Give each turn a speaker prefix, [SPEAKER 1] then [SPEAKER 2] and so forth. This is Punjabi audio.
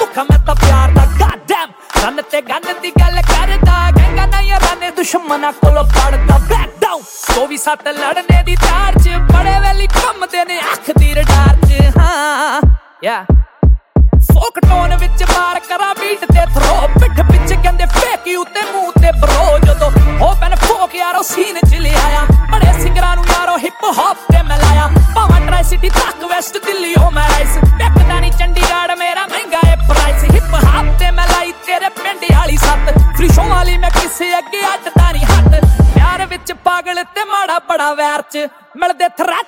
[SPEAKER 1] ਭੁੱਖਾ ਮੈਂ ਤਾਂ ਪਿਆਰ ਦਾ ਗਾਡੈਮ ਰੰਨ ਤੇ ਗੰਨ ਦੀ ਗੱਲ ਕਰਦਾ ਗੰਗਾ ਨਾ ਯਾਰਾਂ ਨੇ ਦੁਸ਼ਮਣਾਂ ਕੋਲੋਂ ਪੜਦਾ ਬੈਕ ਡਾਊਨ 24/7 ਲੜਨੇ ਦੀ ਤਾਰ ਚ ਬੜੇ ਵੇਲੀ ਘੁੰਮਦੇ ਨੇ ਅੱਖ ਦੀ ਰਡਾਰ ਚ ਹਾਂ ਯਾ ਫੋਕ ਟੋਨ ਵਿੱਚ ਮਾਰ ਕਰਾਂ ਬੀਟ ਤੇ ਥਰੋ ਪਿੱਠ ਪਿੱਛੇ ਕਹਿੰਦੇ ਫੇਕ ਯੂ ਤੇ ਮੂੰਹ ਤੇ ਬਰੋ ਜਦੋਂ ਹੋ ਪੈਨ ਫੋਕ ਯਾਰੋ ਸੀਨ ਚ ਲਿਆਇਆ ਬੜੇ ਸਿੰਗਰਾਂ ਨੂੰ ਯਾਰੋ ਹਿਪ ਹੌਪ ਤੇ ਮੈਂ ਲਾਇਆ ਭਾਵੇਂ ਟਰਾਈ ਸਿਟੀ ਤੱਕ ਵੈਸਟ ਦਿੱਲੀ ਹੋ ਮੈਂ ਰਾਈਸ ਟੱਕਦਾ ਨਹੀਂ ਚੰਡੀਗੜ੍ਹ ਮੇਰਾ ਮਹਿੰਗਾ ਏ ਪ੍ਰਾਈਸ ਹਿਪ ਹੌਪ ਤੇ ਮੈਂ ਲਾਈ ਤੇਰੇ ਪਿੰਡ ਵਾਲੀ ਸੱਤ ਫਰੀ ਸ਼ੋ ਵਾਲੀ ਮੈਂ ਕਿਸੇ ਅੱਗੇ ਅੱਡਦਾ ਨਹੀਂ ਹੱਥ ਪਿਆਰ ਵਿੱਚ ਪਾਗਲ ਤੇ ਮਾੜਾ ਬੜਾ ਵੈਰ ਚ ਮਿਲਦੇ ਥਰੈਟ